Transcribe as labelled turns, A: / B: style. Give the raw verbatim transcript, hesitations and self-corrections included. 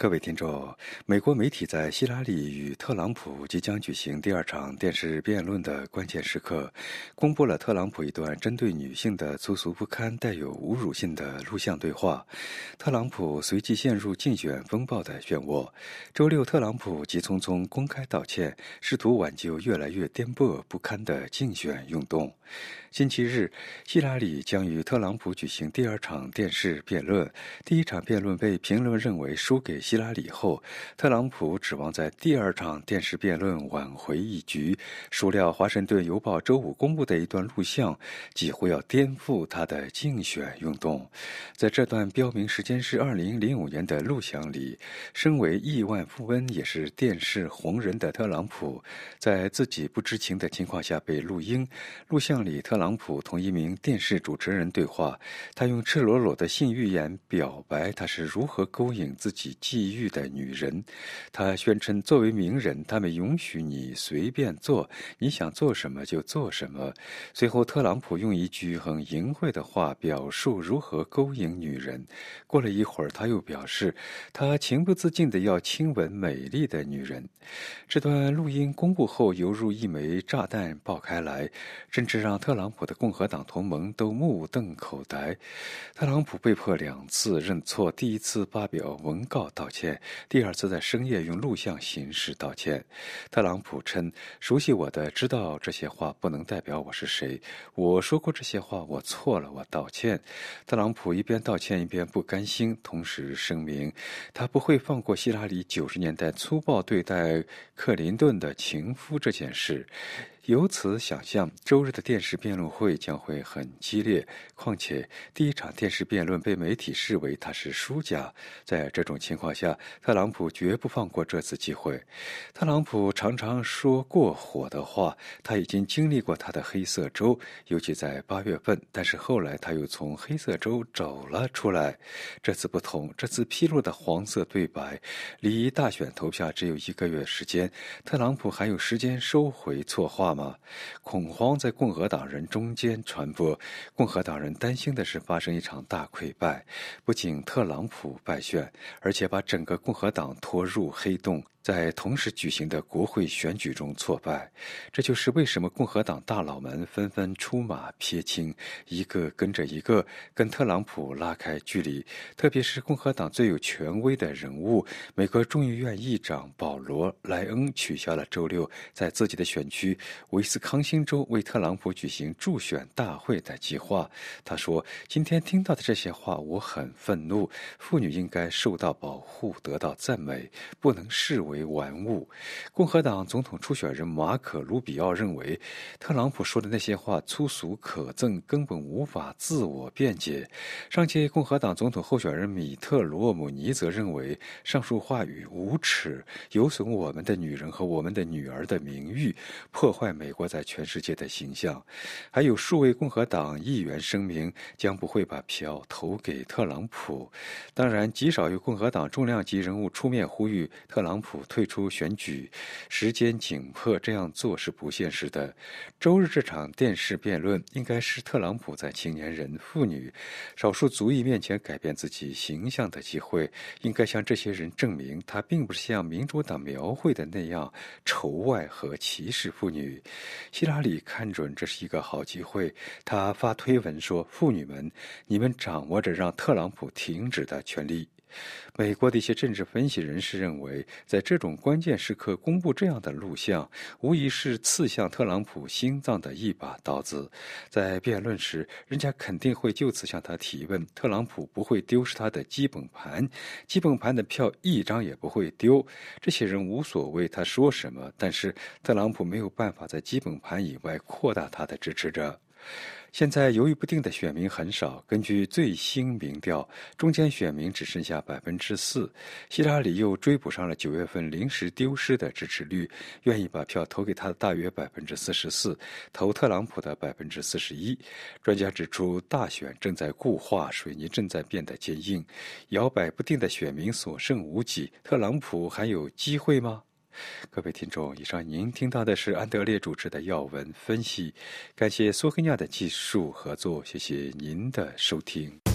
A: 各位听众，美国媒体在希拉里与特朗普即将举行第二场电视辩论的关键时刻，公布了特朗普一段针对女性的粗俗不堪、带有侮辱性的录像对话。特朗普随即陷入竞选风暴的漩涡。周六，特朗普急匆匆公开道歉，试图挽救越来越颠簸不堪的竞选运动。星期日，希拉里将与特朗普举行第二场电视辩论。第一场辩论被评论认为输给希拉里后，特朗普指望在第二场电视辩论挽回一局。孰料，《华盛顿邮报》周五公布的一段录像几乎要颠覆他的竞选运动。在这段标明时间是二零零五年的录像里，身为亿万富翁也是电视红人的特朗普，在自己不知情的情况下被录音。录像里，特朗普同一名电视主持人对话，他用赤裸裸的性欲言表白他是如何勾引自己觊觎的女人。他宣称，作为名人，他们允许你随便做，你想做什么就做什么。随后，特朗普用一句很淫秽的话表述如何勾引女人。过了一会儿，他又表示，他情不自禁地要亲吻美丽的女人。这段录音公布后，犹如一枚炸弹爆开来，甚至让特朗普的共和党同盟都目瞪口呆。特朗普被迫两次认错，第一次发表文告道歉，第二次在深夜用录像形式道歉。特朗普称，熟悉我的知道这些话不能代表我是谁，我说过这些话，我错了，我道歉。特朗普一边道歉一边不甘心，同时声明他不会放过希拉里九十年代粗暴对待克林顿的情夫这件事。由此想象，周日的电视辩论会将会很激烈。况且，第一场电视辩论被媒体视为他是输家。在这种情况下，特朗普绝不放过这次机会。特朗普常常说过火的话，他已经经历过他的黑色州，尤其在八月份，但是后来他又从黑色州走了出来。这次不同，这次披露的黄色对白，离大选投票只有一个月时间，特朗普还有时间收回错话吗？恐慌在共和党人中间传播，共和党人担心的是发生一场大溃败，不仅特朗普败选，而且把整个共和党拖入黑洞，在同时举行的国会选举中挫败。这就是为什么共和党大佬们纷纷出马撇清，一个跟着一个跟特朗普拉开距离。特别是共和党最有权威的人物，美国众议院议长保罗·莱恩取消了周六在自己的选区威斯康星州为特朗普举行助选大会的计划。他说，今天听到的这些话我很愤怒，妇女应该受到保护，得到赞美，不能视为玩物。共和党总统初选人马可·卢比奥认为，特朗普说的那些话粗俗可憎，根本无法自我辩解。上届共和党总统候选人米特·罗姆尼则认为，上述话语无耻，有损我们的女人和我们的女儿的名誉，破坏美国在全世界的形象。还有数位共和党议员声明将不会把票投给特朗普。当然，极少有共和党重量级人物出面呼吁特朗普退出选举，时间紧迫，这样做是不现实的。周日这场电视辩论应该是特朗普在青年人、妇女、少数族裔面前改变自己形象的机会，应该向这些人证明他并不是像民主党描绘的那样仇外和歧视妇女。希拉里看准这是一个好机会，他发推文说，妇女们，你们掌握着让特朗普停止的权利。美国的一些政治分析人士认为，在这种关键时刻公布这样的录像，无疑是刺向特朗普心脏的一把刀子。在辩论时，人家肯定会就此向他提问，特朗普不会丢失他的基本盘，基本盘的票一张也不会丢。这些人无所谓他说什么，但是特朗普没有办法在基本盘以外扩大他的支持者。现在犹豫不定的选民很少，根据最新民调，中间选民只剩下百分之四。希拉里又追补上了九月份临时丢失的支持率，愿意把票投给他的大约百分之四十四，投特朗普的百分之四十一。专家指出，大选正在固化，水泥正在变得坚硬，摇摆不定的选民所剩无几，特朗普还有机会吗？各位听众，以上您听到的是安德烈主持的要闻分析，感谢苏黑亚的技术合作，谢谢您的收听。